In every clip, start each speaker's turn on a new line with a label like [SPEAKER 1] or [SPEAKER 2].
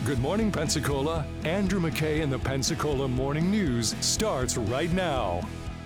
[SPEAKER 1] Good morning, Pensacola. Andrew McKay and the Pensacola Morning News starts right now.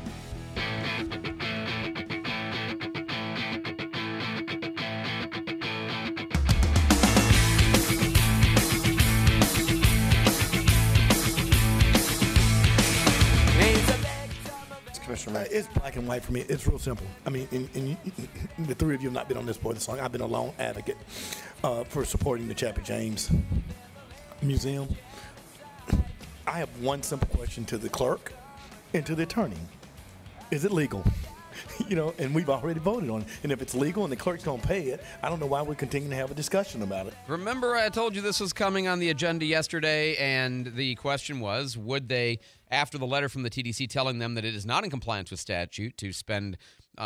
[SPEAKER 2] It's black and white for me. It's real simple. I mean, the three of you have not been on this board this long. I've been a long advocate for supporting the Chapter James Museum. I have one simple question to the clerk and to the attorney. Is it legal? And we've already voted on it. And if it's legal and the clerk's going to pay it, I don't know why we're continuing to have a discussion about it.
[SPEAKER 3] Remember, I told you this was coming on the agenda yesterday, and the question was, would they, after the letter from the TDC telling them that it is not in compliance with statute to spend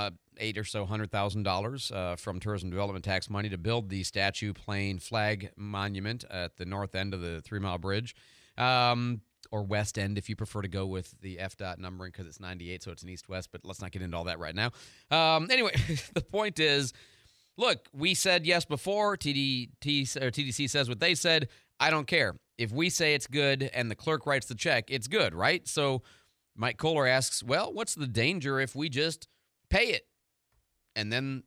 [SPEAKER 3] $800,000 from tourism development tax money to build the statue, plane, flag monument at the north end of the 3 Mile Bridge, or west end if you prefer to go with the FDOT numbering because it's 98, so it's an east-west, but let's not get into all that right now. Anyway, the point is, look, we said yes before. TDC says what they said. I don't care. If we say it's good and the clerk writes the check, it's good, right? So Mike Kohler asks, well, what's the danger if we just pay it? And then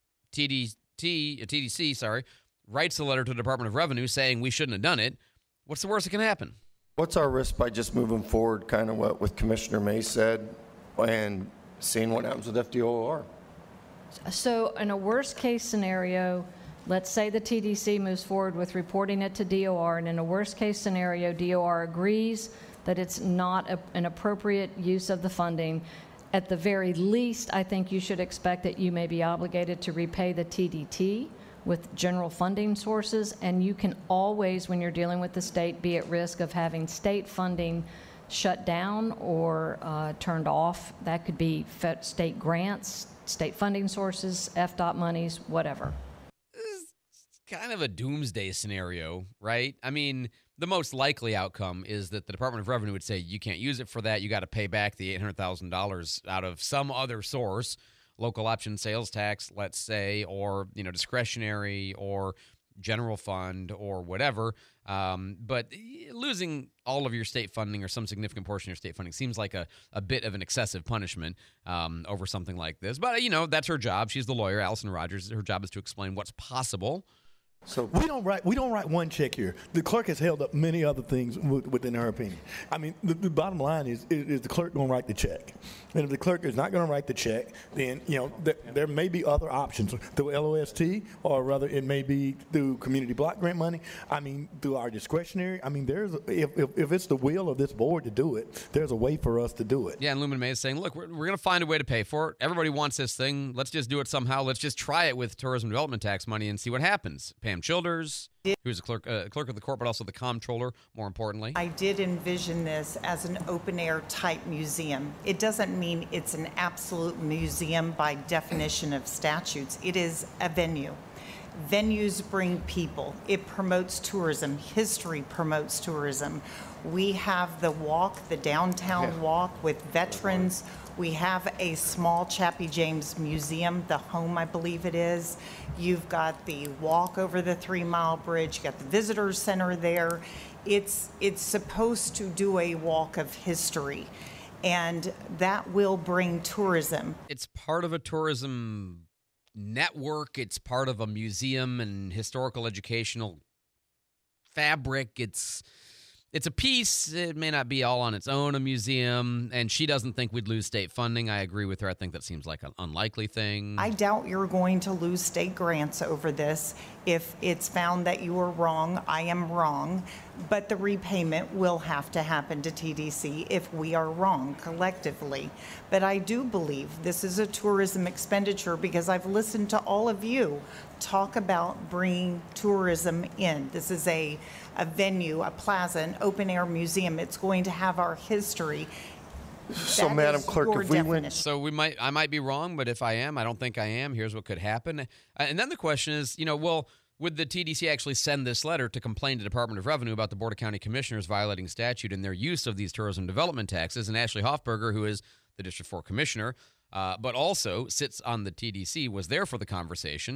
[SPEAKER 3] TDC writes a letter to the Department of Revenue saying we shouldn't have done it. What's the worst that can happen?
[SPEAKER 4] What's our risk by just moving forward, kind of what Commissioner May said, and seeing what happens with FDOR?
[SPEAKER 5] So in a worst-case scenario, let's say the TDC moves forward with reporting it to DOR, and in a worst-case scenario, DOR agrees that it's not an appropriate use of the funding. At the very least, I think you should expect that you may be obligated to repay the TDT with general funding sources, and you can always, when you're dealing with the state, be at risk of having state funding shut down or turned off. That could be state grants, state funding sources, FDOT monies, whatever.
[SPEAKER 3] It's kind of a doomsday scenario, right? I mean, the most likely outcome is that the Department of Revenue would say, you can't use it for that. You got to pay back the $800,000 out of some other source, local option sales tax, let's say, or discretionary or general fund or whatever. But losing all of your state funding or some significant portion of your state funding seems like a bit of an excessive punishment over something like this. But, that's her job. She's the lawyer, Allison Rogers. Her job is to explain what's possible.
[SPEAKER 2] So we don't write one check here. The clerk has held up many other things within her opinion. I mean, the bottom line is the clerk going to write the check? And if the clerk is not going to write the check, then there may be other options through LOST, or rather it may be through community block grant money. I mean, through our discretionary. I mean, if it's the will of this board to do it, there's a way for us to do it.
[SPEAKER 3] Yeah, and Lumen May is saying, look, we're going to find a way to pay for it. Everybody wants this thing. Let's just do it somehow. Let's just try it with tourism development tax money and see what happens. Pam Childers, who's a clerk of the court, but also the comptroller, more importantly.
[SPEAKER 6] I did envision this as an open-air type museum. It doesn't mean it's an absolute museum by definition of statutes. It is a venue. Venues bring people. It promotes tourism. History promotes tourism. We have the walk, the downtown walk with veterans. We have a small Chappie James Museum, the home, I believe it is. You've got the walk over the 3 Mile Bridge. You got the visitor center there. It's supposed to do a walk of history, and that will bring tourism. It's
[SPEAKER 3] part of a tourism network. It's part of a museum and historical educational fabric. It's a piece. It may not be all on its own a museum, and she doesn't think we'd lose state funding. I agree with her. I think that seems like an unlikely thing.
[SPEAKER 6] I doubt you're going to lose state grants over this. If it's found that you are wrong, I am wrong, but the repayment will have to happen to TDC if we are wrong collectively. But I do believe this is a tourism expenditure because I've listened to all of you talk about bringing tourism in. This is a venue, a plaza, an open-air museum. It's going to have our history.
[SPEAKER 4] So, Madam Clerk, if we went...
[SPEAKER 3] So I might be wrong, but if I am, I don't think I am. Here's what could happen. And then the question is, would the TDC actually send this letter to complain to the Department of Revenue about the Board of County Commissioners violating statute and their use of these tourism development taxes? And Ashley Hoffberger, who is the District 4 Commissioner, but also sits on the TDC, was there for the conversation.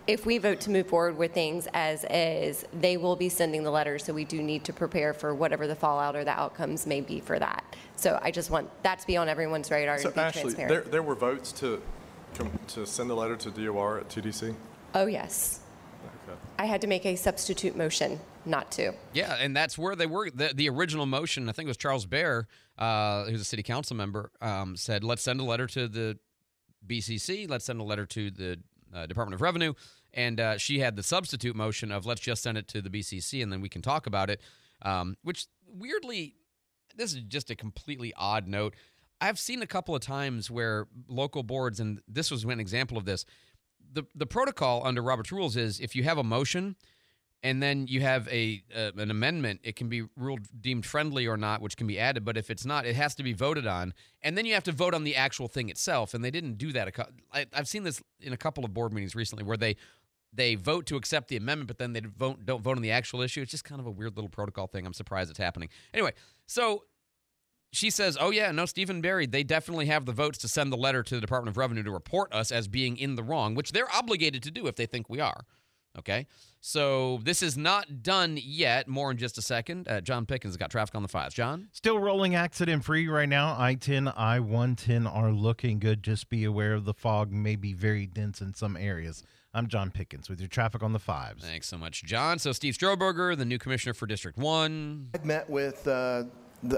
[SPEAKER 7] if we vote to move forward with things as is, they will be sending the letters, so we do need to prepare for whatever the fallout or the outcomes may be for that. So I just want that to be on everyone's radar
[SPEAKER 8] So
[SPEAKER 7] and be
[SPEAKER 8] Ashley,
[SPEAKER 7] transparent.
[SPEAKER 8] there were votes to send the letter to DOR at TDC?
[SPEAKER 7] Oh, yes.
[SPEAKER 8] Okay.
[SPEAKER 7] I had to make a substitute motion not to.
[SPEAKER 3] Yeah, and that's where they were. The original motion, I think it was Charles Baer, who's a city council member, said, let's send a letter to the BCC, let's send a letter to the Department of Revenue, and she had the substitute motion of let's just send it to the BCC and then we can talk about it, which weirdly, this is just a completely odd note. I've seen a couple of times where local boards, and this was an example of this, the protocol under Robert's rules is if you have a motion and then you have an amendment, it can be deemed friendly or not, which can be added. But if it's not, it has to be voted on. And then you have to vote on the actual thing itself. And they didn't do that. I've seen this in a couple of board meetings recently where they vote to accept the amendment, but then they don't vote on the actual issue. It's just kind of a weird little protocol thing. I'm surprised it's happening. Anyway, so she says, oh, yeah, no, Stephen Barry, they definitely have the votes to send the letter to the Department of Revenue to report us as being in the wrong, which they're obligated to do if they think we are. Okay, so this is not done yet. More in just a second. John Pickens has got traffic on the 5s. John?
[SPEAKER 9] Still rolling accident-free right now. I-10, I-110 are looking good. Just be aware of the fog may be very dense in some areas. I'm John Pickens with your traffic on the 5s.
[SPEAKER 3] Thanks so much, John. So Steve Strohberger, the new commissioner for District 1.
[SPEAKER 10] I met with the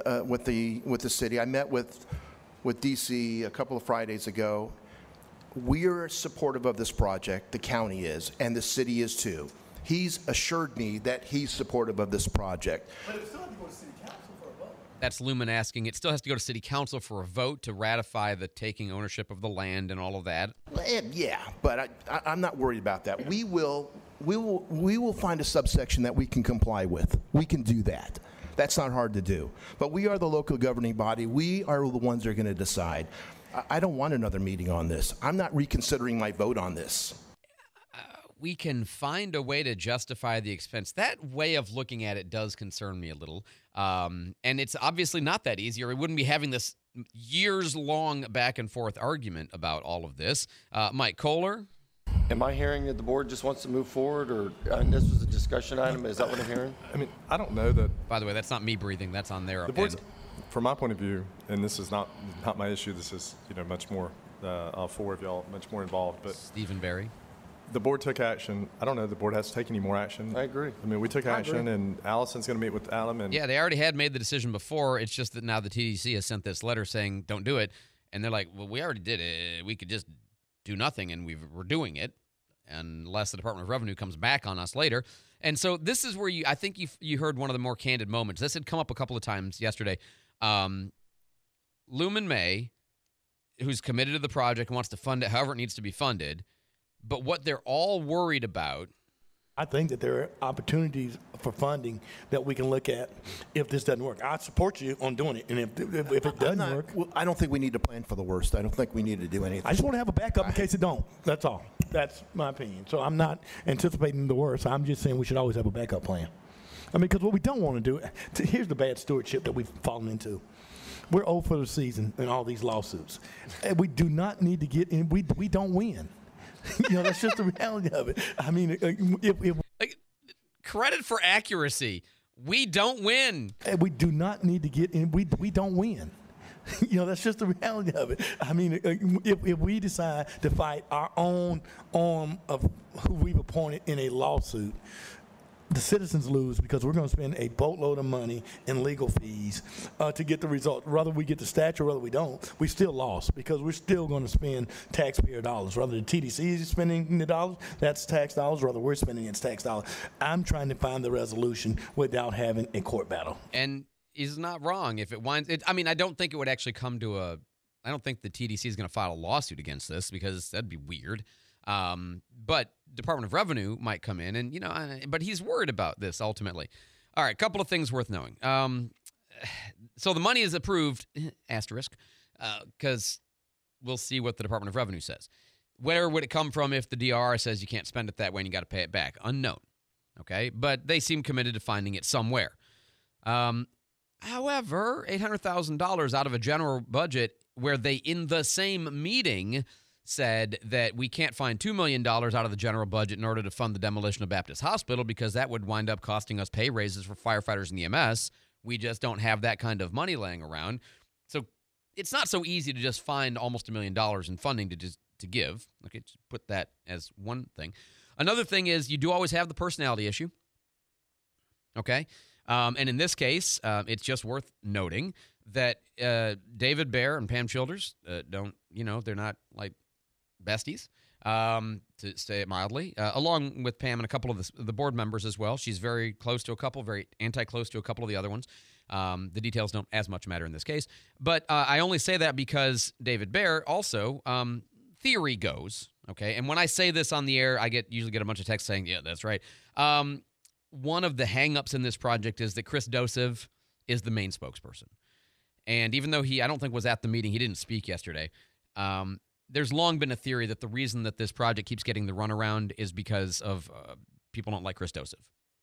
[SPEAKER 10] city. I met with DC a couple of Fridays ago. We're supportive of this project, the county is, and the city is too. He's assured me that he's supportive of this project.
[SPEAKER 2] But it still has to go to city council for a vote.
[SPEAKER 3] That's Lumen asking. It still has to go to city council for a vote to ratify the taking ownership of the land and all of that.
[SPEAKER 10] Yeah, but I'm not worried about that. We will find a subsection that we can comply with. We can do that. That's not hard to do. But we are the local governing body. We are the ones that are going to decide. I don't want another meeting on this. I'm not reconsidering my vote on this.
[SPEAKER 3] We can find a way to justify the expense. That way of looking at it does concern me a little. And it's obviously not that easy, or we wouldn't be having this years-long back-and-forth argument about all of this. Mike Kohler?
[SPEAKER 4] Am I hearing that the board just wants to move forward, or and this was a discussion item? Is that what I'm hearing?
[SPEAKER 8] I mean, I don't know that.
[SPEAKER 3] By the way, that's not me breathing. That's on their
[SPEAKER 8] The board's,
[SPEAKER 3] end.
[SPEAKER 8] from my point of view, and this is not my issue. This is much more four of y'all, much more involved. But
[SPEAKER 3] Stephen Barry?
[SPEAKER 8] The board took action. I don't know the board has to take any more action.
[SPEAKER 4] I agree.
[SPEAKER 8] I mean, we took action, and Allison's going to meet with Adam. And
[SPEAKER 3] Yeah, they already had made the decision before. It's just that now the TDC has sent this letter saying don't do it. And they're like, well, we already did it. We could just do nothing, and we're doing it unless the Department of Revenue comes back on us later. And so this is where I think you heard one of the more candid moments. This had come up a couple of times yesterday. Lumen May, who's committed to the project and wants to fund it however it needs to be funded, but what they're all worried about.
[SPEAKER 2] I think that there are opportunities for funding that we can look at if this doesn't work. I support you on doing it, and if it doesn't work,
[SPEAKER 10] Well, I don't think we need to plan for the worst. I don't think we need to do anything.
[SPEAKER 2] I just want to have a backup in case it don't. That's all. That's my opinion. So I'm not anticipating the worst. I'm just saying we should always have a backup plan. I mean, because what we don't want to do, here's the bad stewardship that we've fallen into. We're 0 for the season in all these lawsuits. And we do not need to get in. We don't win. That's just the reality of it. I mean, if
[SPEAKER 3] credit for accuracy. We don't win.
[SPEAKER 2] We do not need to get in. We don't win. That's just the reality of it. I mean, if we decide to fight our own arm of who we've appointed in a lawsuit, the citizens lose because we're going to spend a boatload of money in legal fees to get the result. Whether we get the statute or whether we don't, we still lost because we're still going to spend taxpayer dollars. Whether the TDC is spending the dollars, that's tax dollars. Whether we're spending it's tax dollars. I'm trying to find the resolution without having a court battle.
[SPEAKER 3] And he's not wrong. If it winds, I don't think it would actually come to I don't think the TDC is going to file a lawsuit against this because that'd be weird. But Department of Revenue might come in and, but he's worried about this ultimately. All right, a couple of things worth knowing. So the money is approved, asterisk, because we'll see what the Department of Revenue says. Where would it come from if the DRR says you can't spend it that way and you got to pay it back? Unknown. Okay, but they seem committed to finding it somewhere. However, $800,000 out of a general budget where they, in the same meeting, said that we can't find $2 million out of the general budget in order to fund the demolition of Baptist Hospital because that would wind up costing us pay raises for firefighters and EMS. We just don't have that kind of money laying around. So it's not so easy to just find almost $1 million in funding to give. Okay, just put that as one thing. Another thing is you do always have the personality issue. Okay? And in this case, it's just worth noting that David Baer and Pam Childers they're not like besties, to say it mildly, along with Pam and a couple of the board members as well. She's very close to a couple, very anti-close to a couple of the other ones. The details don't as much matter in this case. But I only say that because David Baer also, theory goes, okay? And when I say this on the air, I usually get a bunch of texts saying, yeah, that's right. One of the hang-ups in this project is that Chris Dosev is the main spokesperson. And even though I don't think was at the meeting, he didn't speak yesterday, there's long been a theory that the reason that this project keeps getting the runaround is because of people don't like Chris Dosev.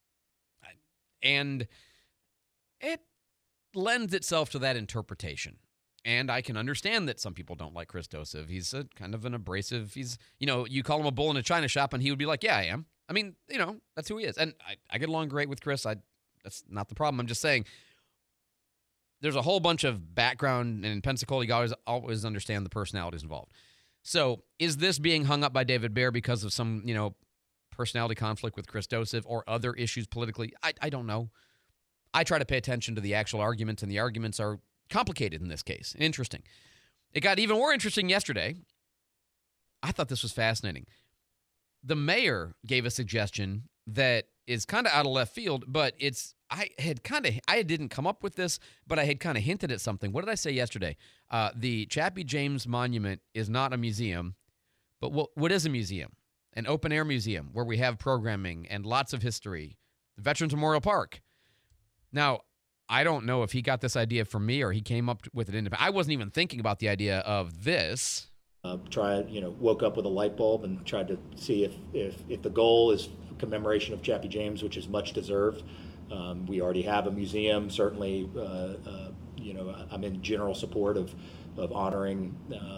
[SPEAKER 3] And it lends itself to that interpretation. And I can understand that some people don't like Chris Dosev. He's a kind of an abrasive, you call him a bull in a china shop, and he would be like, yeah, I am. I mean, that's who he is. And I get along great with Chris. That's not the problem. I'm just saying there's a whole bunch of background, and in Pensacola, you always understand the personalities involved. So is this being hung up by David Baer because of some, personality conflict with Chris Dosev or other issues politically? I don't know. I try to pay attention to the actual arguments, and the arguments are complicated in this case and interesting. It got even more interesting yesterday. I thought this was fascinating. The mayor gave a suggestion that is kind of out of left field, but I didn't come up with this, but I had kind of hinted at something. What did I say yesterday? The Chappie James Monument is not a museum, but what is a museum? An open-air museum where we have programming and lots of history. The Veterans Memorial Park. Now, I don't know if he got this idea from me or he came up with it independently. I wasn't even thinking about the idea of this.
[SPEAKER 11] Woke up with a light bulb and tried to see if the goal is commemoration of Chappie James, which is much deserved. We already have a museum. Certainly, I'm in general support of honoring,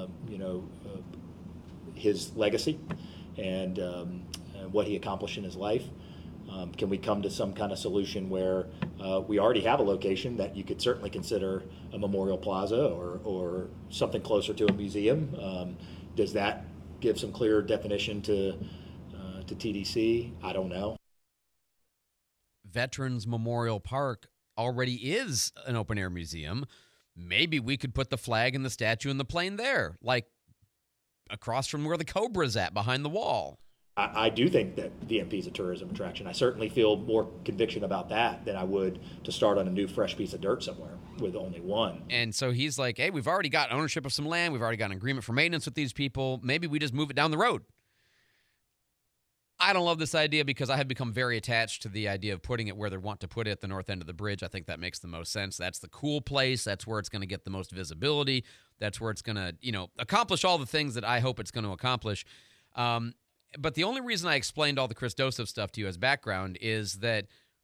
[SPEAKER 11] his legacy and what he accomplished in his life. Can we come to some kind of solution where we already have a location that you could certainly consider a memorial plaza or something closer to a museum? Does that give some clearer definition to TDC? I don't know.
[SPEAKER 3] Veterans Memorial Park already is an open-air museum. Maybe we could put the flag and the statue and the plane there, like across from where the Cobra's at, behind the wall.
[SPEAKER 11] I do think that VMP is a tourism attraction. I certainly feel more conviction about that than I would to start on a new fresh piece of dirt somewhere with only one.
[SPEAKER 3] And so he's like, hey, we've already got ownership of some land. We've already got an agreement for maintenance with these people. Maybe we just move it down the road. I don't love this idea because I have become very attached to the idea of putting it where they want to put it, at the north end of the bridge. I think that makes the most sense. That's the cool place. That's where it's going to get the most visibility. That's where it's going to, accomplish all the things that I hope it's going to accomplish. But the only reason I explained all the Chris Dosev stuff to you as background is that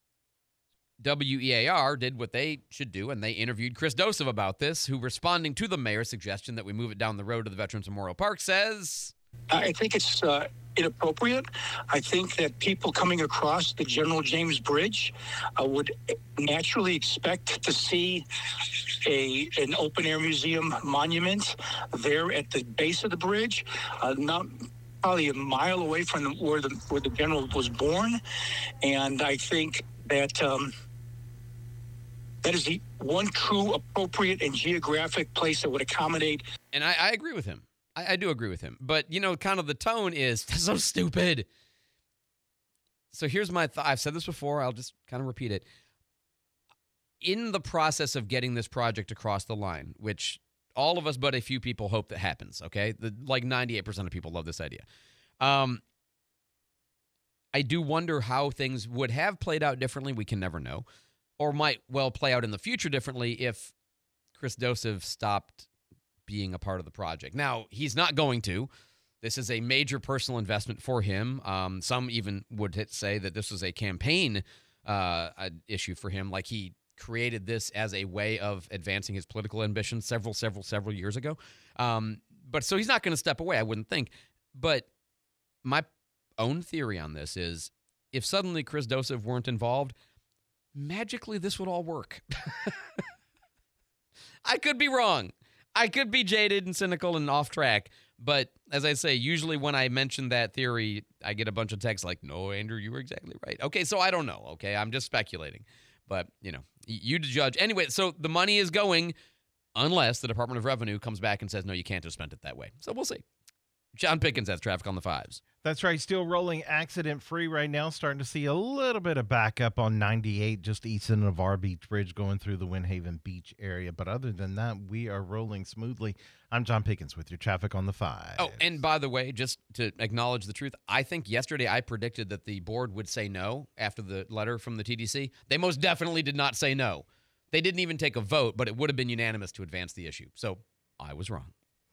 [SPEAKER 3] WEAR did what they should do, and they interviewed Chris Dosev about this, who, responding to the mayor's suggestion that we move it down the road to the Veterans Memorial Park, says...
[SPEAKER 12] I think it's inappropriate. I think that people coming across the General James Bridge would naturally expect to see an open-air museum monument there at the base of the bridge, not probably a mile away from where the general was born. And I think that that is the one true appropriate and geographic place that would accommodate.
[SPEAKER 3] And I agree with him. I do agree with him. But, kind of the tone is so stupid. So here's my thought. I've said this before. I'll just kind of repeat it. In the process of getting this project across the line, which all of us but a few people hope that happens, okay? Like 98% of people love this idea. I do wonder how things would have played out differently. We can never know. Or might well play out in the future differently if Chris Dosev stopped being a part of the project. Now, he's not going to. This is a major personal investment for him. Some even would say that this was a campaign issue for him, like he created this as a way of advancing his political ambitions several years ago. But so he's not going to step away, I wouldn't think. But my own theory on this is if suddenly Chris Dosif weren't involved, magically this would all work. I could be wrong. I could be jaded and cynical and off track. But as I say, usually when I mention that theory, I get a bunch of texts like, no, Andrew, you were exactly right. Okay, so I don't know. Okay, I'm just speculating. But, you to judge. Anyway, so the money is going unless the Department of Revenue comes back and says, no, you can't have spent it that way. So we'll see. John Pickens has traffic on the 5s.
[SPEAKER 9] That's right. Still rolling accident-free right now. Starting to see a little bit of backup on 98 just east of Navarre Beach Bridge going through the Windhaven Beach area. But other than that, we are rolling smoothly. I'm John Pickens with your traffic on the 5.
[SPEAKER 3] Oh, and by the way, just to acknowledge the truth, I think yesterday I predicted that the board would say no after the letter from the TDC. They most definitely did not say no. They didn't even take a vote, but it would have been unanimous to advance the issue. So I was wrong.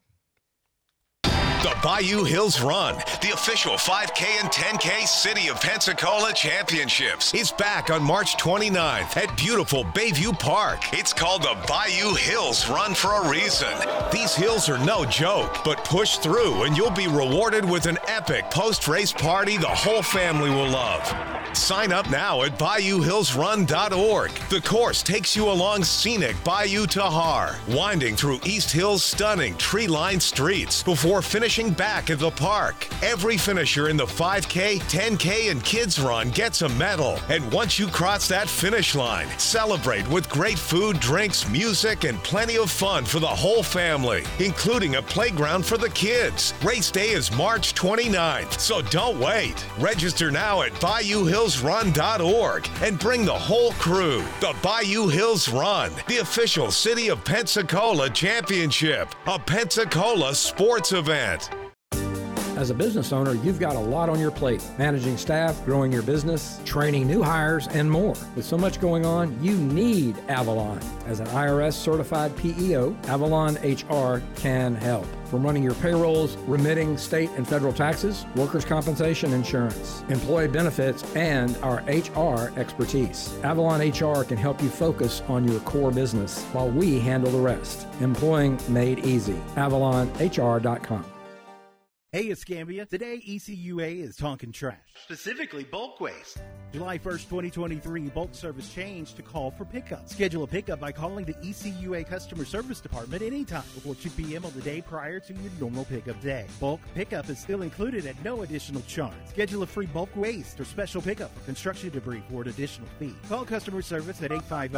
[SPEAKER 13] The Bayou Hills Run, the official 5K and 10K City of Pensacola Championships, is back on March 29th at beautiful Bayview Park. It's called the Bayou Hills Run for a reason. These hills are no joke, but push through and you'll be rewarded with an epic post-race party the whole family will love. Sign up now at BayouHillsRun.org. The course takes you along scenic Bayou Tahar, winding through East Hill's stunning tree-lined streets before finishing back at the park. Every finisher in the 5K, 10K, and Kids Run gets a medal. And once you cross that finish line, celebrate with great food, drinks, music, and plenty of fun for the whole family, including a playground for the kids. Race day is March 29th, so don't wait. Register now at BayouHillsRun.org and bring the whole crew. The Bayou Hills Run, the official City of Pensacola Championship, a Pensacola sports event.
[SPEAKER 14] As a business owner, you've got a lot on your plate. Managing staff, growing your business, training new hires, and more. With so much going on, you need Avalon. As an IRS-certified PEO, Avalon HR can help. From running your payrolls, remitting state and federal taxes, workers' compensation insurance, employee benefits, and our HR expertise. Avalon HR can help you focus on your core business while we handle the rest. Employing made easy. AvalonHR.com.
[SPEAKER 15] Hey, Escambia. Today, ECUA is talking trash, specifically bulk waste. July 1st, 2023, bulk service changed to call for pickup. Schedule a pickup by calling the ECUA Customer Service Department anytime before 2 p.m. on the day prior to your normal pickup day. Bulk pickup is still included at no additional charge. Schedule a free bulk waste or special pickup for construction debris for an additional fee. Call customer service at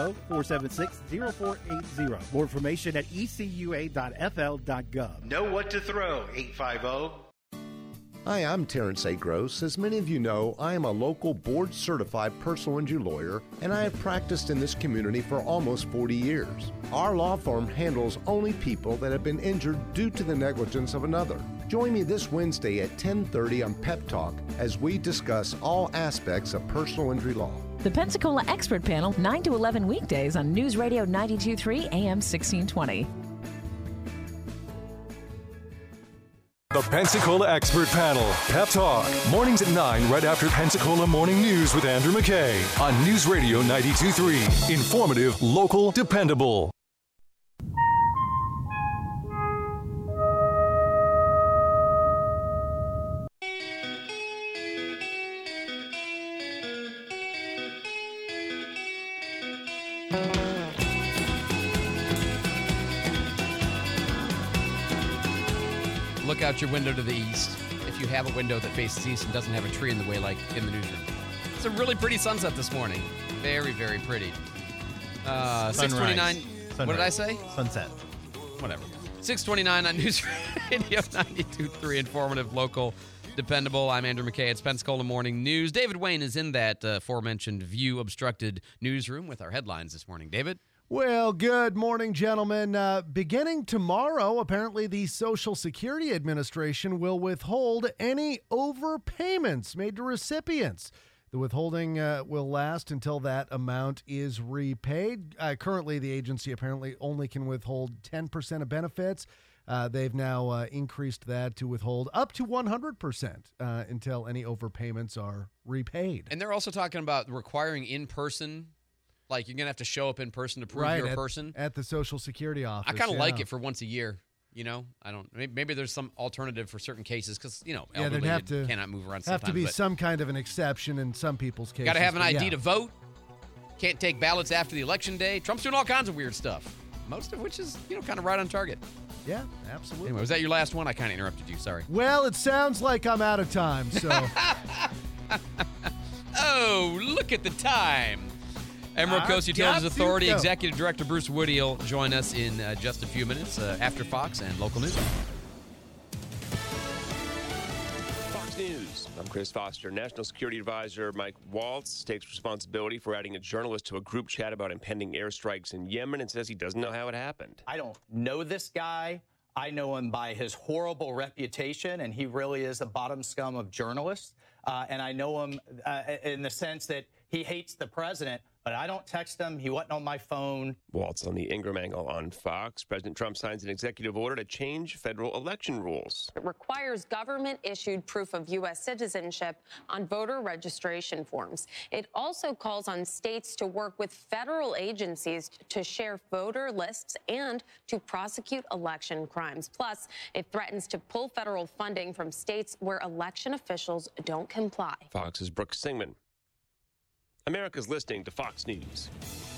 [SPEAKER 15] 850-476-0480. More information at ecua.fl.gov. Know what to throw, 850.
[SPEAKER 16] Hi, I'm Terrence A. Gross. As many of you know, I am a local board-certified personal injury lawyer, and I have practiced in this community for almost 40 years. Our law firm handles only people that have been injured due to the negligence of another. Join me this Wednesday at 10:30 on Pep Talk as we discuss all aspects of personal injury law.
[SPEAKER 17] The Pensacola Expert Panel, 9 to 11 weekdays on News Radio 92.3 AM 1620.
[SPEAKER 1] The Pensacola Expert Panel, Pep Talk, mornings at 9 right after Pensacola Morning News with Andrew McKay on News Radio 92.3. Informative, local, dependable.
[SPEAKER 3] Look out your window to the east if you have a window that faces east and doesn't have a tree in the way like in the newsroom. It's a really pretty sunset this morning. Very, very pretty. 6:29. What did I say?
[SPEAKER 9] Sunset.
[SPEAKER 3] Whatever. 6:29 on News Radio 92.3. Informative, local, dependable. I'm Andrew McKay. It's Pensacola Morning News. David Wayne is in that aforementioned view-obstructed newsroom with our headlines this morning. David?
[SPEAKER 18] Well, good morning, gentlemen. Beginning tomorrow, apparently the Social Security Administration will withhold any overpayments made to recipients. The withholding will last until that amount is repaid. Currently, the agency apparently only can withhold 10% of benefits. They've now increased that to withhold up to 100% until any overpayments are repaid.
[SPEAKER 3] And they're also talking about requiring in-person. Like, you're going to have to show up in person to prove you're a person.
[SPEAKER 18] At the Social Security office.
[SPEAKER 3] I kind of like it for once a year. I don't. Maybe there's some alternative for certain cases because
[SPEAKER 18] Yeah,
[SPEAKER 3] elderly
[SPEAKER 18] there'd have to
[SPEAKER 3] cannot move around.
[SPEAKER 18] Have to
[SPEAKER 3] sometimes,
[SPEAKER 18] be
[SPEAKER 3] but
[SPEAKER 18] some kind of an exception in some people's cases.
[SPEAKER 3] got to have an
[SPEAKER 18] but
[SPEAKER 3] ID
[SPEAKER 18] yeah.
[SPEAKER 3] to vote. Can't take ballots after the election day. Trump's doing all kinds of weird stuff. Most of which is kind of right on target.
[SPEAKER 18] Yeah, absolutely.
[SPEAKER 3] Anyway, was that your last one? I kind of interrupted you. Sorry.
[SPEAKER 18] Well, it sounds like I'm out of time. So.
[SPEAKER 3] Oh, look at the time. Emerald
[SPEAKER 18] I've
[SPEAKER 3] Coast Utilities
[SPEAKER 18] got to
[SPEAKER 3] Authority
[SPEAKER 18] go.
[SPEAKER 3] Executive Director Bruce Woody will join us in just a few minutes after Fox and local news.
[SPEAKER 19] Fox News. I'm Chris Foster. National Security Advisor Mike Waltz takes responsibility for adding a journalist to a group chat about impending airstrikes in Yemen and says he doesn't know how it happened.
[SPEAKER 20] I don't know this guy. I know him by his horrible reputation, and he really is a bottom scum of journalists. And I know him in the sense that he hates the president, but I don't text him. He wasn't on my phone.
[SPEAKER 19] Waltz on the Ingram Angle on Fox. President Trump signs an executive order to change federal election rules.
[SPEAKER 21] It requires government-issued proof of U.S. citizenship on voter registration forms. It also calls on states to work with federal agencies to share voter lists and to prosecute election crimes. Plus, it threatens to pull federal funding from states where election officials don't comply.
[SPEAKER 19] Fox's Brooke Singman. America's listening to Fox News.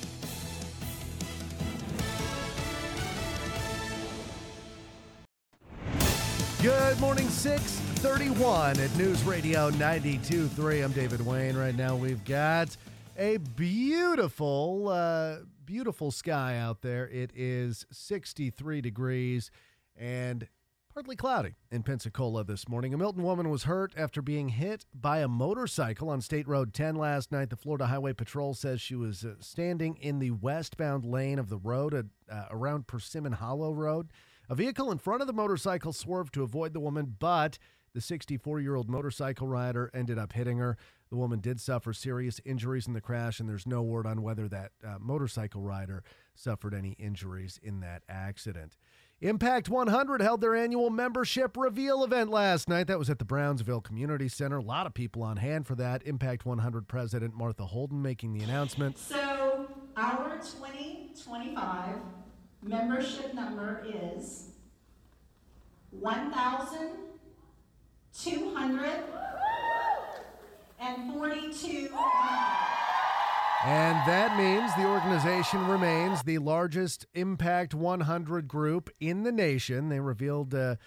[SPEAKER 18] Good morning, 6:31 at News Radio 92.3. I'm David Wayne. Right now we've got a beautiful, beautiful sky out there. It is 63 degrees and partly cloudy in Pensacola this morning. A Milton woman was hurt after being hit by a motorcycle on State Road 10 last night. The Florida Highway Patrol says she was standing in the westbound lane of the road around Persimmon Hollow Road. A vehicle in front of the motorcycle swerved to avoid the woman, but the 64-year-old motorcycle rider ended up hitting her. The woman did suffer serious injuries in the crash, and there's no word on whether that motorcycle rider suffered any injuries in that accident. Impact 100 held their annual membership reveal event last night. That was at the Brownsville Community Center. A lot of people on hand for that. Impact 100 President Martha Holden making the announcement.
[SPEAKER 22] So our 2025 membership number is 1,242.
[SPEAKER 18] And that means the organization remains the largest Impact 100 group in the nation. They revealed that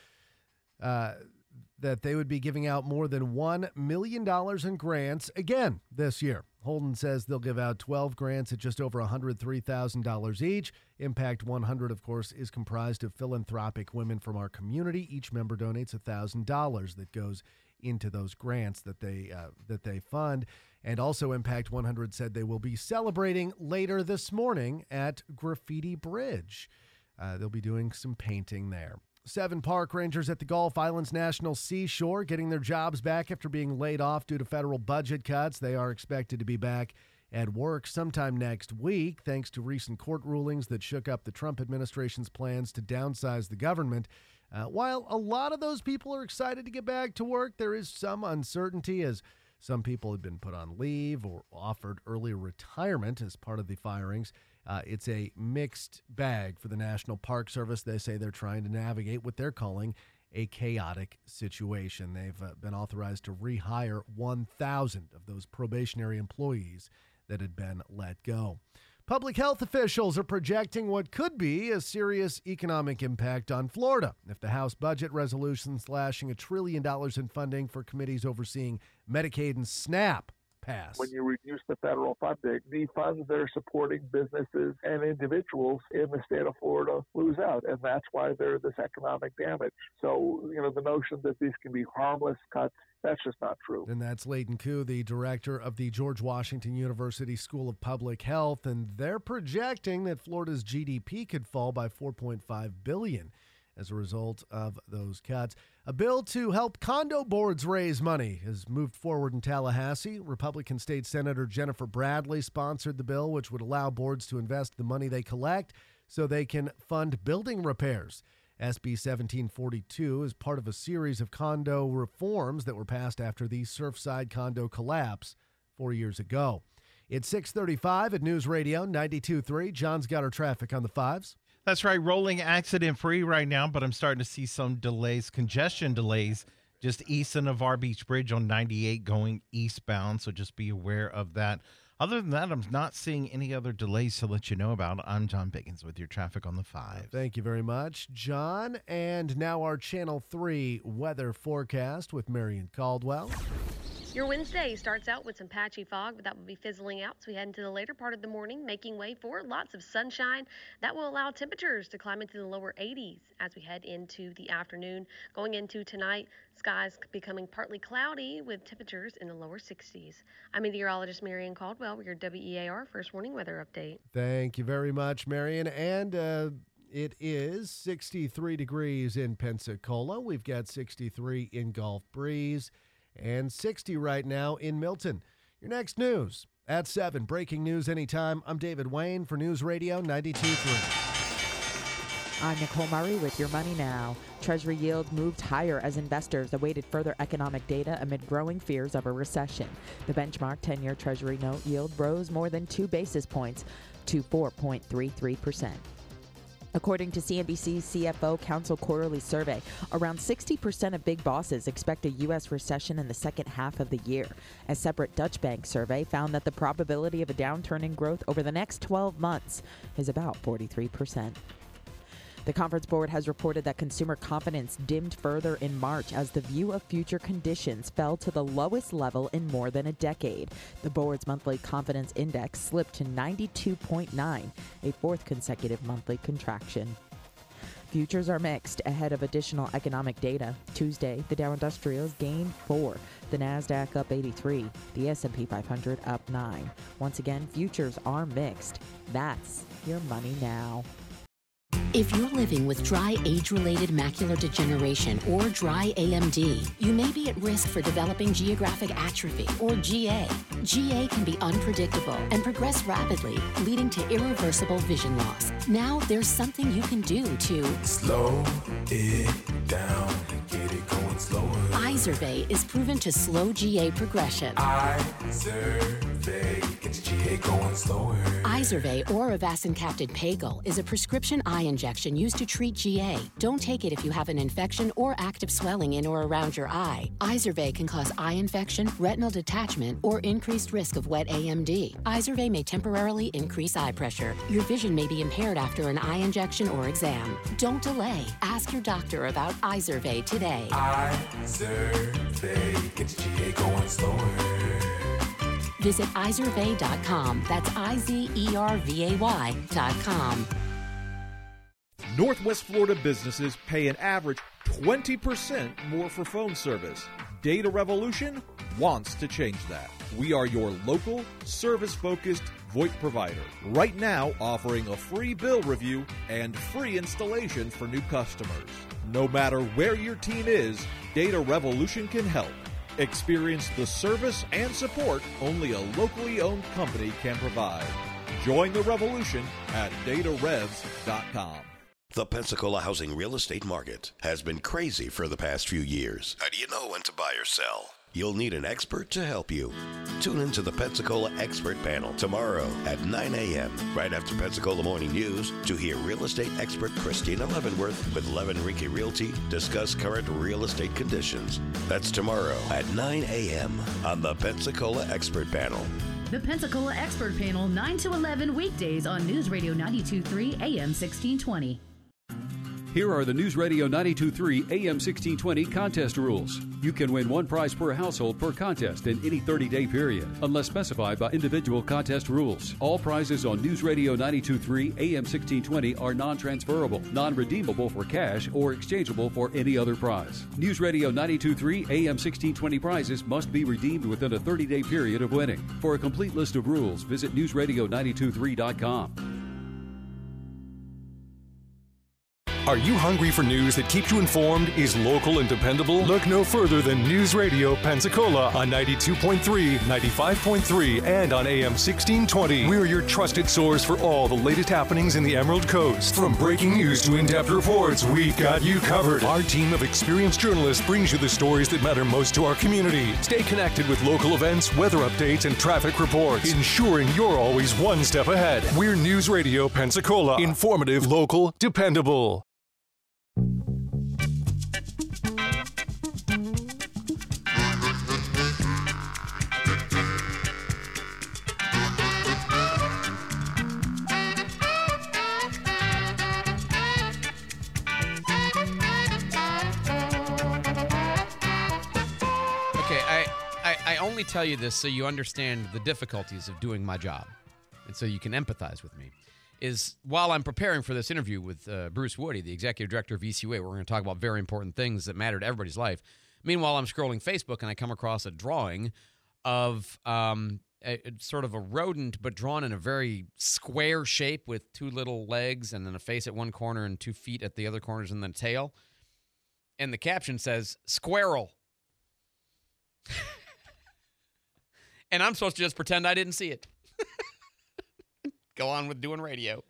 [SPEAKER 18] they would be giving out more than $1 million in grants again this year. Holden says they'll give out 12 grants at just over $103,000 each. Impact 100, of course, is comprised of philanthropic women from our community. Each member donates $1,000 that goes into those grants that they fund. And also Impact 100 said they will be celebrating later this morning at Graffiti Bridge. They'll be doing some painting there. 7 park rangers at the Gulf Islands National Seashore getting their jobs back after being laid off due to federal budget cuts. They are expected to be back at work sometime next week, thanks to recent court rulings that shook up the Trump administration's plans to downsize the government. While a lot of those people are excited to get back to work, there is some uncertainty as some people have been put on leave or offered early retirement as part of the firings. It's a mixed bag for the National Park Service. They say they're trying to navigate what they're calling a chaotic situation. They've been authorized to rehire 1,000 of those probationary employees that had been let go. Public health officials are projecting what could be a serious economic impact on Florida if the House budget resolution slashing $1 trillion in funding for committees overseeing Medicaid and SNAP pass.
[SPEAKER 23] When you reduce the federal funding, the funds that are supporting businesses and individuals in the state of Florida lose out, and that's why there's this economic damage. So, the notion that these can be harmless cuts, that's just not true.
[SPEAKER 18] And that's Leighton Koo, the director of the George Washington University School of Public Health, and they're projecting that Florida's GDP could fall by $4.5 billion as a result of those cuts. A bill to help condo boards raise money has moved forward in Tallahassee. Republican State Senator Jennifer Bradley sponsored the bill, which would allow boards to invest the money they collect so they can fund building repairs. SB 1742 is part of a series of condo reforms that were passed after the Surfside condo collapse 4 years ago. It's 6:35 at News Radio 92.3. John's got our traffic on the 5s.
[SPEAKER 9] That's right, rolling accident-free right now, but I'm starting to see some delays, congestion delays, just east of Navarre Beach Bridge on 98 going eastbound, so just be aware of that. Other than that, I'm not seeing any other delays to let you know about. I'm John Biggins with your traffic on the 5.
[SPEAKER 18] Thank you very much, John. And now our Channel 3 weather forecast with Marion Caldwell.
[SPEAKER 5] Your Wednesday starts out with some patchy fog, but that will be fizzling out as we head into the later part of the morning, making way for lots of sunshine. That will allow temperatures to climb into the lower 80s as we head into the afternoon. Going into tonight, skies becoming partly cloudy with temperatures in the lower 60s. I'm meteorologist Marion Caldwell with your WEAR First Warning Weather Update.
[SPEAKER 18] Thank you very much, Marion. And it is 63 degrees in Pensacola. We've got 63 in Gulf Breeze. And 60 right now in Milton. Your next news at 7. Breaking news anytime. I'm David Wayne for News Radio 92.3.
[SPEAKER 6] I'm Nicole Murray with your Money Now. Treasury yields moved higher as investors awaited further economic data amid growing fears of a recession. The benchmark 10-year Treasury note yield rose more than 2 basis points to 4.33%. According to CNBC's CFO Council quarterly survey, around 60% of big bosses expect a U.S. recession in the second half of the year. A separate Dutch Bank survey found that the probability of a downturn in growth over the next 12 months is about 43%. The Conference Board has reported that consumer confidence dimmed further in March as the view of future conditions fell to the lowest level in more than a decade. The board's monthly confidence index slipped to 92.9, a fourth consecutive monthly contraction. Futures are mixed ahead of additional economic data. Tuesday, the Dow Industrials gained 4, the Nasdaq up 83, the S&P 500 up 9. Once again, futures are mixed. That's your Money Now.
[SPEAKER 7] If you're living with dry age-related macular degeneration or dry AMD, you may be at risk for developing geographic atrophy or GA. GA can be unpredictable and progress rapidly, leading to irreversible vision loss. Now there's something you can do to
[SPEAKER 24] slow it down and get it going slower.
[SPEAKER 7] Izervay is proven to slow GA progression.
[SPEAKER 24] Izervay gets GA going slower.
[SPEAKER 7] Izervay or avacincaptad pagel is a prescription eye injection used to treat GA. Don't take it if you have an infection or active swelling in or around your eye. Izervay can cause eye infection, retinal detachment, or increased risk of wet AMD. Izervay may temporarily increase eye pressure. Your vision may be impaired after an eye injection or exam. Don't delay. Ask your doctor about Izervay today.
[SPEAKER 24] Izervay gets GA going slower.
[SPEAKER 7] Visit Izervay.com. That's IZERVAY.com.
[SPEAKER 25] Northwest Florida businesses pay an average 20% more for phone service. Data Revolution wants to change that. We are your local, service-focused VoIP provider. Right now, offering a free bill review and free installation for new customers. No matter where your team is, Data Revolution can help. Experience the service and support only a locally owned company can provide. Join the revolution at datarevs.com.
[SPEAKER 26] The Pensacola housing real estate market has been crazy for the past few years. How do you know when to buy or sell? You'll need an expert to help you. Tune into the Pensacola Expert Panel tomorrow at 9 a.m. right after Pensacola Morning News to hear real estate expert Christina Leavenworth with Leavenrique Realty discuss current real estate conditions. That's tomorrow at 9 a.m. on the Pensacola Expert Panel.
[SPEAKER 27] The Pensacola Expert Panel, 9 to 11 weekdays on News Radio 92.3 AM 1620.
[SPEAKER 28] Here are the News Radio 92.3 AM 1620 contest rules. You can win one prize per household per contest in any 30-day period, unless specified by individual contest rules. All prizes on News Radio 92.3 AM 1620 are non-transferable, non-redeemable for cash, or exchangeable for any other prize. News Radio 92.3 AM 1620 prizes must be redeemed within a 30-day period of winning. For a complete list of rules, visit newsradio923.com.
[SPEAKER 1] Are you hungry for news that keeps you informed, is local and dependable? Look no further than News Radio Pensacola on 92.3, 95.3, and on AM 1620. We're your trusted source for all the latest happenings in the Emerald Coast. From breaking news to in-depth reports, we've got you covered. Our team of experienced journalists brings you the stories that matter most to our community. Stay connected with local events, weather updates, and traffic reports, ensuring you're always one step ahead. We're News Radio Pensacola. Informative, local, dependable.
[SPEAKER 3] I only tell you this so you understand the difficulties of doing my job and so you can empathize with me, is while I'm preparing for this interview with Bruce Woody, the executive director of ECUA, we're going to talk about very important things that matter to everybody's life. Meanwhile, I'm scrolling Facebook and I come across a drawing of sort of a rodent, but drawn in a very square shape with two little legs and then a face at one corner and 2 feet at the other corners and then a tail. And the caption says, "Squirrel." And I'm supposed to just pretend I didn't see it. Go on with doing radio.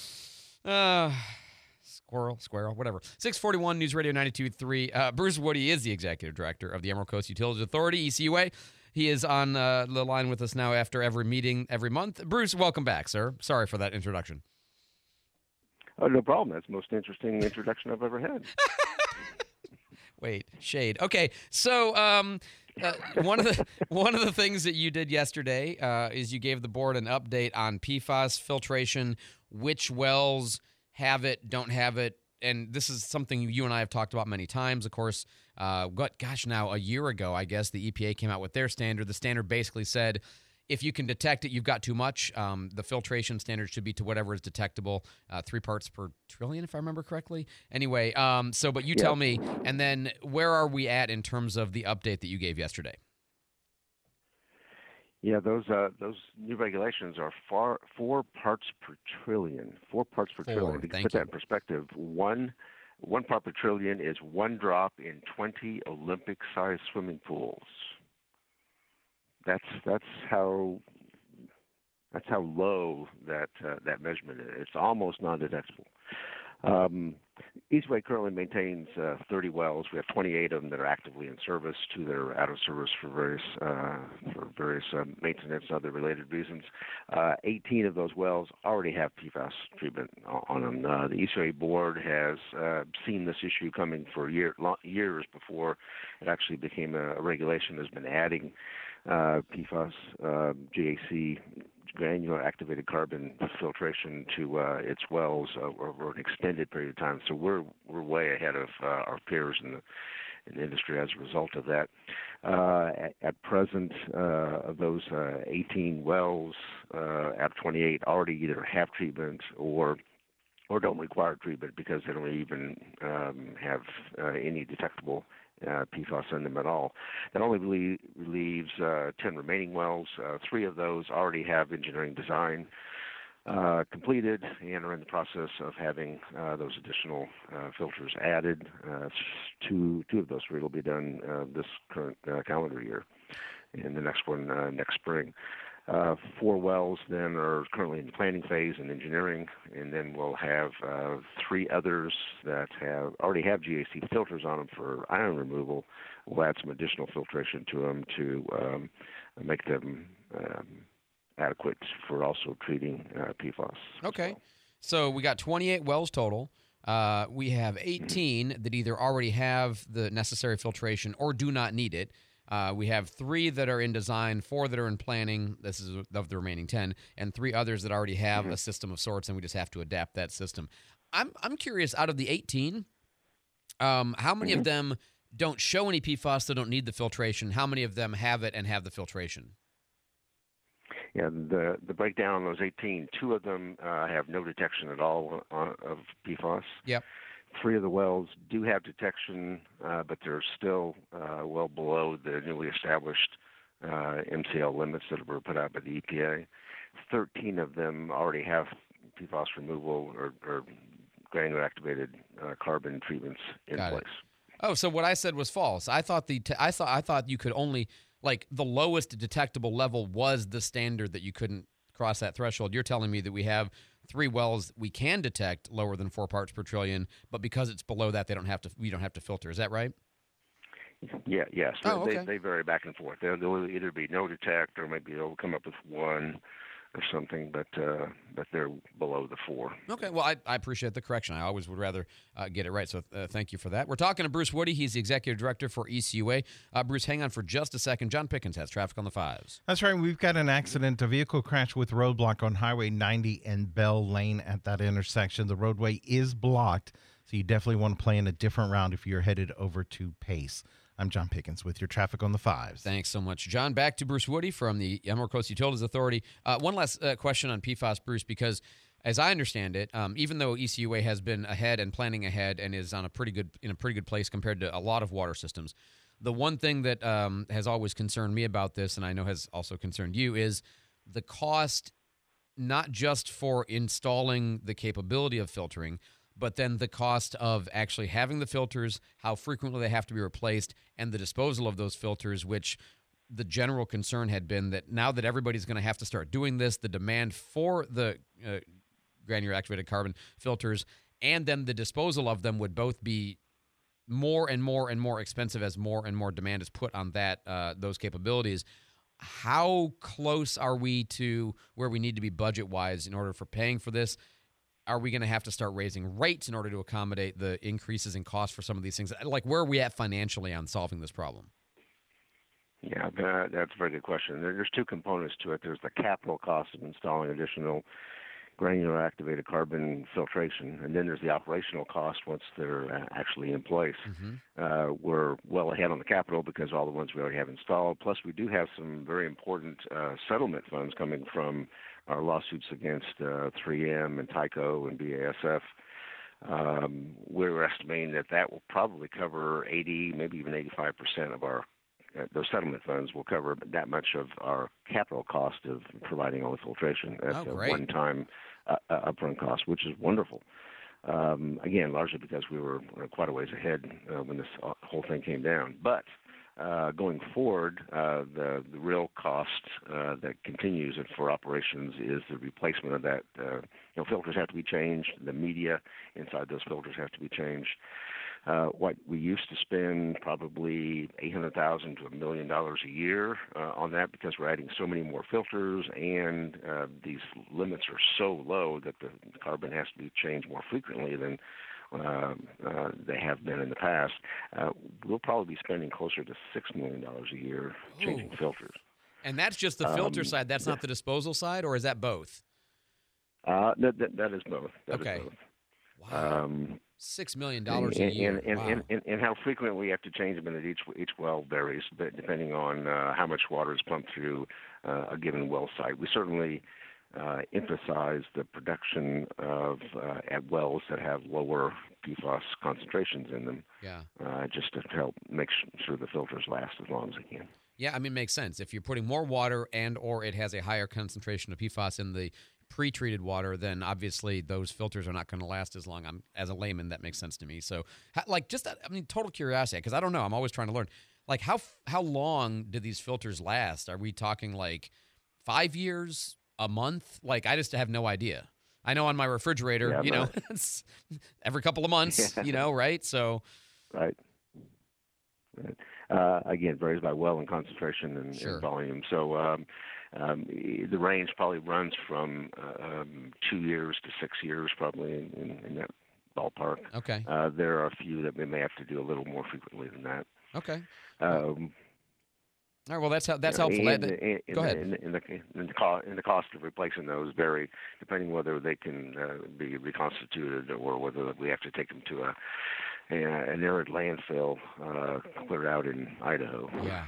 [SPEAKER 3] Squirrel, whatever. 641 News Radio 92.3. Bruce Woody is the executive director of the Emerald Coast Utilities Authority, ECUA. He is on the line with us now after every meeting every month. Bruce, welcome back, sir. Sorry for that introduction.
[SPEAKER 2] Oh, no problem. That's the most interesting introduction I've ever had.
[SPEAKER 3] Wait, shade. Okay, so one of the things that you did yesterday is you gave the board an update on PFAS filtration, which wells have it, don't have it, and this is something you and I have talked about many times. Of course, now a year ago, I guess the EPA came out with their standard. The standard basically said, if you can detect it, you've got too much. The filtration standard should be to whatever is detectable, 3 parts per trillion, if I remember correctly. Anyway, but you tell me, and then where are we at in terms of the update that you gave yesterday?
[SPEAKER 2] Yeah, those new regulations are 4 parts per trillion. 4 parts per trillion. To put that in perspective, one part per trillion is 1 drop in 20 Olympic-sized swimming pools. That's how low that measurement is. It's almost non-detectable. ECUA currently maintains 30 wells. We have 28 of them that are actively in service. 2 that are out of service for various maintenance and other related reasons. 18 of those wells already have PFAS treatment on them. The ECUA board has seen this issue coming for years before it actually became a regulation. Has been adding PFAS, GAC, granular activated carbon filtration to its wells over an extended period of time. So we're way ahead of our peers in the industry as a result of that. At present, of those 18 wells out of 28 already either have treatment or don't require treatment because they don't even have any detectable PFAS in them at all. That only relieves 10 remaining wells. 3 of those already have engineering design completed and are in the process of having those additional filters added. 2 of those 3 will be done this current calendar year, and the next one next spring. 4 wells then are currently in the planning phase and engineering, and then we'll have 3 others that already have GAC filters on them for ion removal. We'll add some additional filtration to them to make them adequate for also treating PFAS.
[SPEAKER 3] Okay, so we got 28 wells total. We have 18 that either already have the necessary filtration or do not need it. We have 3 that are in design, 4 that are in planning. This is of the remaining 10, and 3 others that already have a system of sorts, and we just have to adapt that system. I'm curious, out of the 18, how many of them don't show any PFAS, so don't need the filtration? How many of them have it and have the filtration?
[SPEAKER 2] Yeah, the breakdown on those 18, 2 of them have no detection at all of PFAS.
[SPEAKER 3] Yep.
[SPEAKER 2] 3 of the wells do have detection, but they're still well below the newly established MCL limits that were put out by the EPA. 13 of them already have PFAS removal or granular activated carbon treatments in
[SPEAKER 3] Got
[SPEAKER 2] place.
[SPEAKER 3] it. Oh, so what I said was false. I thought I thought you could only, like, the lowest detectable level was the standard that you couldn't cross that threshold. You're telling me that we have 3 wells we can detect lower than 4 parts per trillion, but because it's below that, we don't have to filter. Is that right?
[SPEAKER 2] Yeah, yes.
[SPEAKER 3] Oh, okay.
[SPEAKER 2] They vary back and forth. There'll either be no detect, or maybe they'll come up with 1 or something, but they're below the 4.
[SPEAKER 3] Okay, well, I appreciate the correction. I always would rather get it right, so thank you for that. We're talking to Bruce Woody. He's the executive director for ECUA. Bruce, hang on for just a second. John Pickens has traffic on the 5s.
[SPEAKER 9] That's right. We've got an accident, a vehicle crash with roadblock on Highway 90 and Bell Lane at that intersection. The roadway is blocked, so you definitely want to plan a different route if you're headed over to Pace. I'm John Pickens with your traffic on the 5s.
[SPEAKER 3] Thanks so much, John. Back to Bruce Woody from the Emerald Coast Utilities Authority. One last question on PFAS, Bruce, because as I understand it, even though ECUA has been ahead and planning ahead and is in a pretty good place compared to a lot of water systems, the one thing that has always concerned me about this, and I know has also concerned you, is the cost, not just for installing the capability of filtering, but then the cost of actually having the filters, how frequently they have to be replaced, and the disposal of those filters, which the general concern had been that now that everybody's going to have to start doing this, the demand for the granular activated carbon filters and then the disposal of them would both be more and more and more expensive as more and more demand is put on those capabilities. How close are we to where we need to be budget-wise in order for paying for this? Are we going to have to start raising rates in order to accommodate the increases in cost for some of these things? Like, where are we at financially on solving this problem?
[SPEAKER 2] Yeah, that's a very good question. There's 2 components to it. There's the capital cost of installing additional granular activated carbon filtration, and then there's the operational cost once they're actually in place. We're well ahead on the capital because all the ones we already have installed. Plus, we do have some very important settlement funds coming from our lawsuits against 3M and Tyco and BASF. We're estimating that will probably cover 80, maybe even 85% of our those settlement funds will cover that much of our capital cost of providing all the filtration at a one-time upfront cost, which is wonderful. Again, largely because we were quite a ways ahead when this whole thing came down. But going forward, the real cost that continues for operations is the replacement of that. Filters have to be changed. The media inside those filters have to be changed. What we used to spend probably $800,000 to $1 million a year on that because we're adding so many more filters and these limits are so low that the carbon has to be changed more frequently than they have been in the past. We'll probably be spending closer to $6 million a year changing filters.
[SPEAKER 3] And that's just the filter side. That's not the disposal side, or is that both?
[SPEAKER 2] That is both. That is both.
[SPEAKER 3] Wow. $6 million a year.
[SPEAKER 2] And how frequently we have to change them, and each well varies, but depending on how much water is pumped through a given well site. We certainly emphasize the production of at wells that have lower PFAS concentrations in them, just to help make sure the filters last as long as they can.
[SPEAKER 3] Yeah, I mean, it makes sense. If you're putting more water and or it has a higher concentration of PFAS in the pre-treated water, then obviously those filters are not going to last as long. As a layman, that makes sense to me. So, total curiosity, because I don't know. I'm always trying to learn. Like, how long do these filters last? Are we talking like 5 years, a month? Like, I just have no idea. I know on my refrigerator, it's every couple of months, right? So,
[SPEAKER 2] right. Again, varies by well and concentration and volume. So the range probably runs from 2 years to 6 years, probably in that ballpark.
[SPEAKER 3] Okay.
[SPEAKER 2] There are a few that we may have to do a little more frequently than that.
[SPEAKER 3] Okay. All right. Well, that's helpful. Go ahead.
[SPEAKER 2] And the cost of replacing those vary depending whether they can be reconstituted or whether we have to take them to an arid landfill cleared out in Idaho.
[SPEAKER 3] Yeah.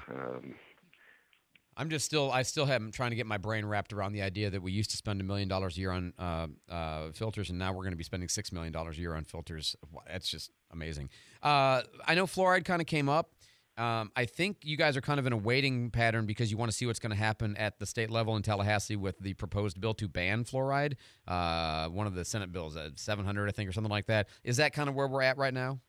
[SPEAKER 3] I still am trying to get my brain wrapped around the idea that we used to spend $1 million a year on filters, and now we're going to be spending $6 million a year on filters. That's just amazing. I know fluoride kind of came up. I think you guys are kind of in a waiting pattern because you want to see what's going to happen at the state level in Tallahassee with the proposed bill to ban fluoride. One of the Senate bills, 700, I think, or something like that. Is that kind of where we're at right now?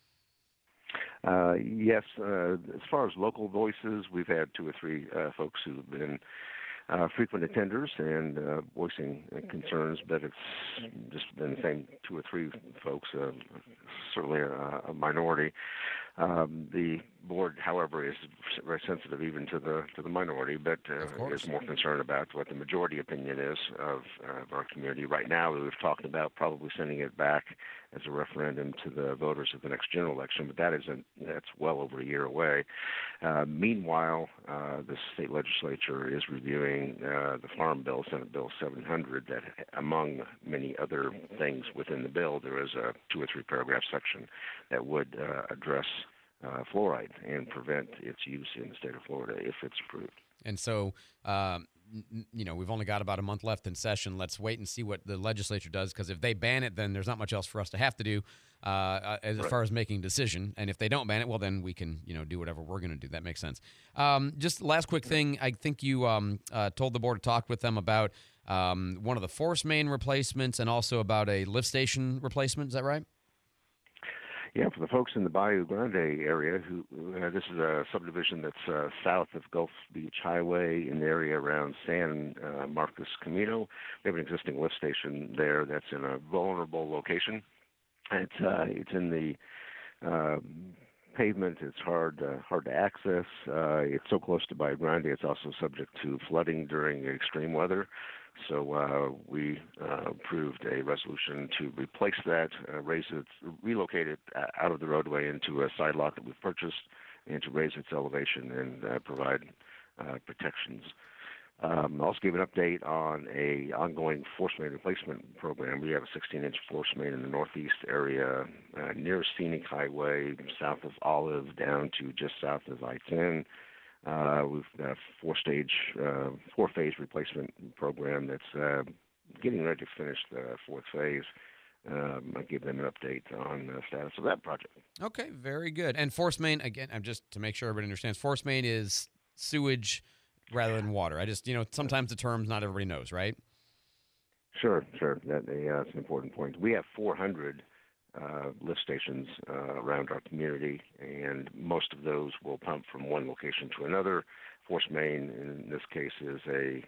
[SPEAKER 2] Yes. As far as local voices, we've had 2 or 3 folks who've been frequent attenders and voicing concerns, but it's just been the same 2 or 3 folks, certainly a minority. The board, however, is very sensitive even to the minority, but is more concerned about what the majority opinion is of our community. Right now, we've talked about probably sending it back as a referendum to the voters at the next general election, but that's well over a year away. Meanwhile, the state legislature is reviewing the Farm Bill, Senate Bill 700, that among many other things within the bill, there is a 2 or 3 paragraph section that would address fluoride and prevent its use in the state of Florida if it's approved.
[SPEAKER 3] And so, we've only got about a month left in session. Let's wait and see what the legislature does, because if they ban it, then there's not much else for us to have to do as far as making a decision. And if they don't ban it, well, then we can, do whatever we're going to do. That makes sense. Just last quick thing. I think you told the board to talk with them about one of the force main replacements and also about a lift station replacement. Is that right?
[SPEAKER 2] Yeah, for the folks in the Bayou Grande area, this is a subdivision that's south of Gulf Beach Highway in the area around San Marcos Camino. We have an existing lift station there that's in a vulnerable location. It's in the pavement. It's hard to access. It's so close to Bayou Grande. It's also subject to flooding during extreme weather. So we approved a resolution to replace that, relocate it out of the roadway into a side lot that we've purchased, and to raise its elevation and provide protections. Also give an update on a ongoing force main replacement program. We have a 16-inch force main in the northeast area near Scenic Highway, south of Olive, down to just south of I-10. We've got a 4-phase replacement program that's getting ready to finish the 4th phase. I'll give them an update on the status of that project.
[SPEAKER 3] Okay, very good. And force main, again, I'm just to make sure everybody understands, force main is sewage rather than water. I just, sometimes the terms not everybody knows, right?
[SPEAKER 2] Sure. That's an important point. We have 400 lift stations around our community, and most of those will pump from one location to another. Force main, in this case, is a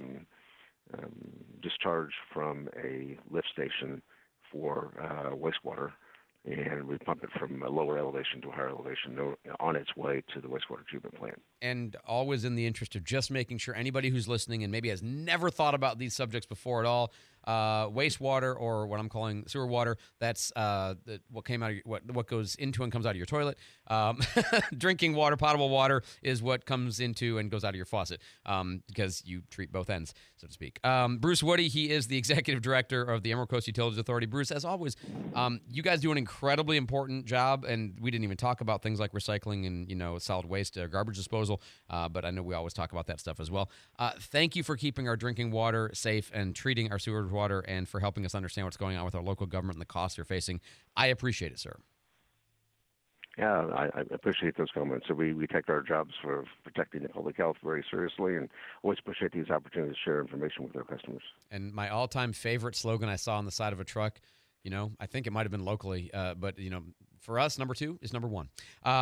[SPEAKER 2] discharge from a lift station for wastewater, and we pump it from a lower elevation to a higher elevation on its way to the wastewater treatment plant.
[SPEAKER 3] And always in the interest of just making sure anybody who's listening and maybe has never thought about these subjects before at all, wastewater, or what I'm calling sewer water, that's what came out of what goes into and comes out of your toilet. Drinking water, potable water, is what comes into and goes out of your faucet, because you treat both ends, so to speak. Bruce Woody, he is the executive director of the Emerald Coast Utilities Authority. Bruce, as always, you guys do an incredibly important job, and we didn't even talk about things like recycling and solid waste, garbage disposal, but I know we always talk about that stuff as well. Thank you for keeping our drinking water safe and treating our sewer water, and for helping us understand what's going on with our local government and the costs they're facing. I appreciate it, sir.
[SPEAKER 2] Yeah, I appreciate those comments. So we take our jobs for protecting the public health very seriously, and always appreciate these opportunities to share information with our customers. And
[SPEAKER 3] my all-time favorite slogan I saw on the side of a truck, I think it might have been locally, but, for us, number 2 is number 1.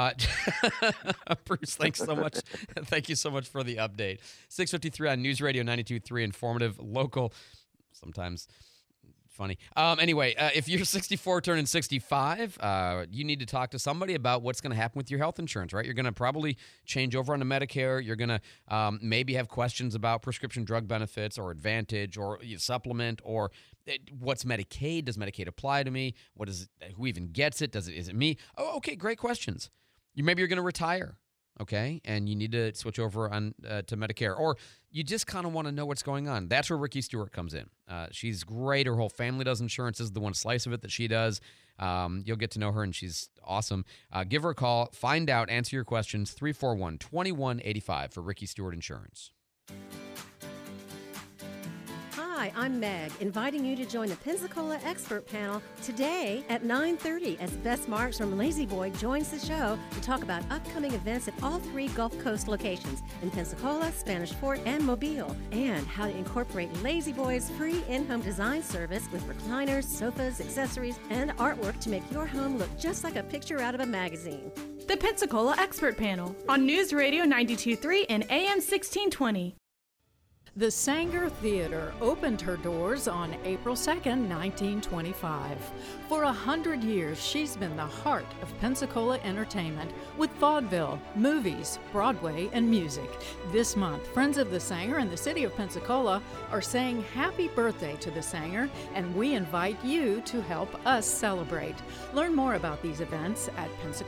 [SPEAKER 3] Bruce, thanks so much. Thank you so much for the update. 6:53 on News Radio 92.3, informative, local, sometimes funny. Anyway, if you're 64 turning 65, you need to talk to somebody about what's going to happen with your health insurance, right? You're going to probably change over onto Medicare. You're going to maybe have questions about prescription drug benefits or Advantage or supplement, or what's Medicaid? Does Medicaid apply to me? What is it? Who even gets it? Is it me? Oh, okay, great questions. Maybe you're going to retire. Okay, and you need to switch over on to Medicare, or you just kind of want to know what's going on. That's where Ricky Stewart comes in. She's great. Her whole family does insurance. This is the one slice of it that she does. You'll get to know her, and she's awesome. Give her a call. Find out. Answer your questions. 341-2185 for Ricky Stewart Insurance.
[SPEAKER 4] Hi, Hi, I'm Meg, inviting you to join the Pensacola Expert Panel today at 9:30 as Bess Marks from Lazy Boy joins the show to talk about upcoming events at all 3 Gulf Coast locations in Pensacola, Spanish Fort, and Mobile, and how to incorporate Lazy Boy's free in-home design service with recliners, sofas, accessories, and artwork to make your home look just like a picture out of a magazine.
[SPEAKER 8] The Pensacola Expert Panel on News Radio 92.3 and AM 1620.
[SPEAKER 10] The Sanger Theater opened her doors on April 2nd, 1925. For 100 years, she's been the heart of Pensacola entertainment with vaudeville, movies, Broadway, and music. This month, Friends of the Sanger and the City of Pensacola are saying happy birthday to the Sanger, and we invite you to help us celebrate. Learn more about these events at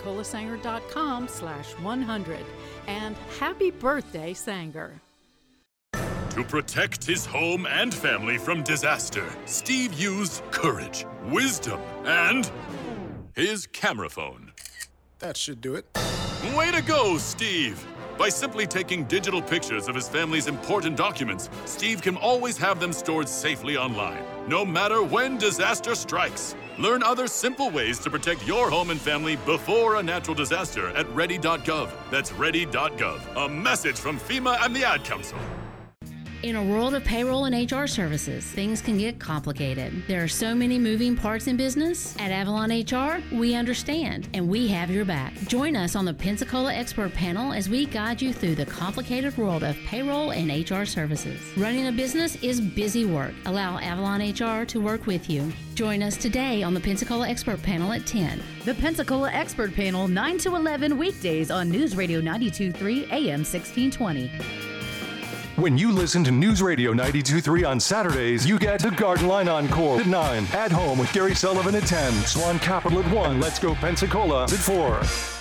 [SPEAKER 10] PensacolaSanger.com/100. And happy birthday, Sanger.
[SPEAKER 11] To protect his home and family from disaster, Steve used courage, wisdom, and his camera phone.
[SPEAKER 24] That should do it.
[SPEAKER 11] Way to go, Steve! By simply taking digital pictures of his family's important documents, Steve can always have them stored safely online, no matter when disaster strikes. Learn other simple ways to protect your home and family before a natural disaster at ready.gov. That's ready.gov. A message from FEMA and the Ad Council.
[SPEAKER 27] In a world of payroll and HR services, things can get complicated. There are so many moving parts in business. At Avalon HR, we understand, and we have your back. Join us on the Pensacola Expert Panel as we guide you through the complicated world of payroll and HR services. Running a business is busy work. Allow Avalon HR to work with you. Join us today on the Pensacola Expert Panel at 10. The Pensacola Expert Panel, 9 to 11 weekdays on News Radio 92.3 AM 1620.
[SPEAKER 1] When you listen to News Radio 92.3 on Saturdays, you get the Garden Line Encore at 9, At Home with Gary Sullivan at 10, Swan Capital at 1, Let's Go Pensacola at 4.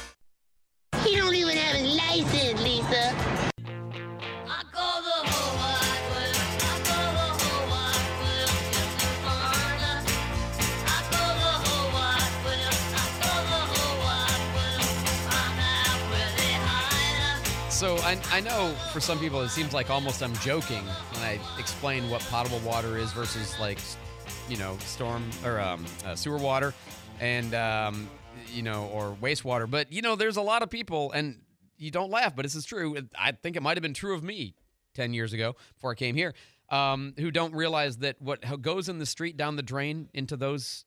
[SPEAKER 12] He don't even have his license, Lisa.
[SPEAKER 3] So I know for some people it seems like almost I'm joking when I explain what potable water is versus storm or sewer water and or wastewater. But there's a lot of people, and you don't laugh, but this is true. I think it might have been true of me 10 years ago before I came here, who don't realize that what goes in the street down the drain into those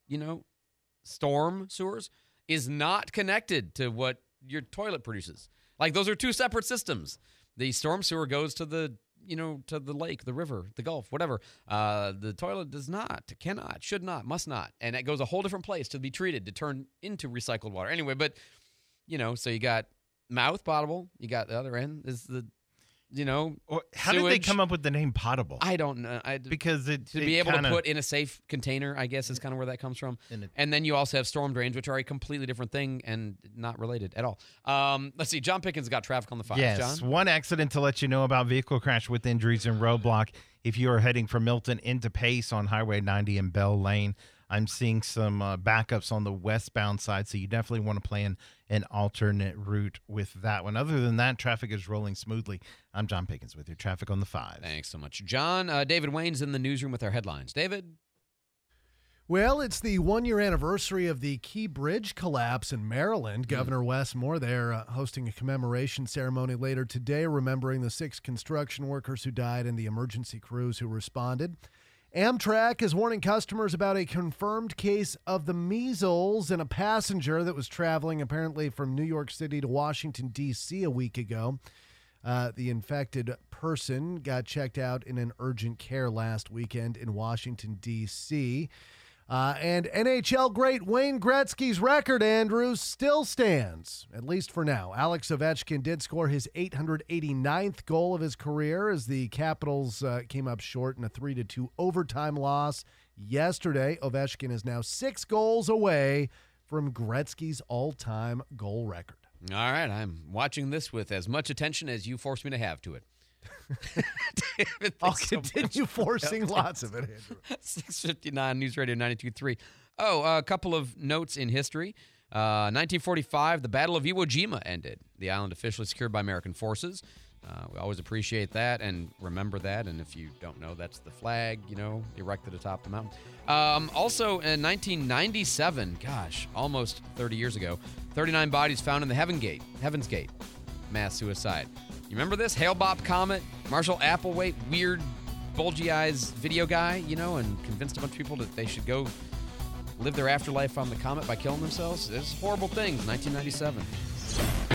[SPEAKER 3] storm sewers is not connected to what your toilet produces. Like, those are two separate systems. The storm sewer goes to the lake, the river, the Gulf, whatever. The toilet does not, cannot, should not, must not. And it goes a whole different place to be treated, to turn into recycled water. Anyway, but, so you got mouth potable. You got the other end is the,
[SPEAKER 9] how did they come up with the name potable?
[SPEAKER 3] I don't know.
[SPEAKER 9] Because
[SPEAKER 3] to be able to put in a safe container, I guess, is kind of where that comes from. And then you also have storm drains, which are a completely different thing and not related at all. Let's see. John Pickens got traffic on the 5.
[SPEAKER 9] Yes,
[SPEAKER 3] John?
[SPEAKER 9] One accident to let you know about: vehicle crash with injuries in roadblock. If you are heading from Milton into Pace on Highway 90 in Bell Lane, I'm seeing some backups on the westbound side, so you definitely want to plan an alternate route with that one. Other than that, traffic is rolling smoothly. I'm John Pickens with your traffic on the 5.
[SPEAKER 3] Thanks so much, John. David Wayne's in the newsroom with our headlines. David?
[SPEAKER 18] Well, it's the 1-year anniversary of the Key Bridge collapse in Maryland. Governor Wes Moore there hosting a commemoration ceremony later today, remembering the 6 construction workers who died and the emergency crews who responded. Amtrak is warning customers about a confirmed case of the measles in a passenger that was traveling apparently from New York City to Washington, D.C. a week ago. The infected person got checked out in an urgent care last weekend in Washington, D.C. And NHL great Wayne Gretzky's record, Andrew, still stands, at least for now. Alex Ovechkin did score his 889th goal of his career as the Capitals came up short in a 3-2 overtime loss yesterday. Ovechkin is now 6 goals away from Gretzky's all-time goal record.
[SPEAKER 3] All right, I'm watching this with as much attention as you forced me to have to it.
[SPEAKER 18] David, I'll continue forcing lots of it, Andrew.
[SPEAKER 3] 6:59 News Radio 92.3. A couple of notes in history. 1945, the Battle of Iwo Jima ended. The island officially secured by American forces. We always appreciate that and remember that. And if you don't know, that's the flag, erected atop the mountain. Also, in 1997, gosh, almost 30 years ago, 39 bodies found in the Heaven's Gate mass suicide. You remember this? Hale-Bopp Comet, Marshall Applewhite, weird, bulgy eyes video guy, and convinced a bunch of people that they should go live their afterlife on the comet by killing themselves. It's horrible things, 1997.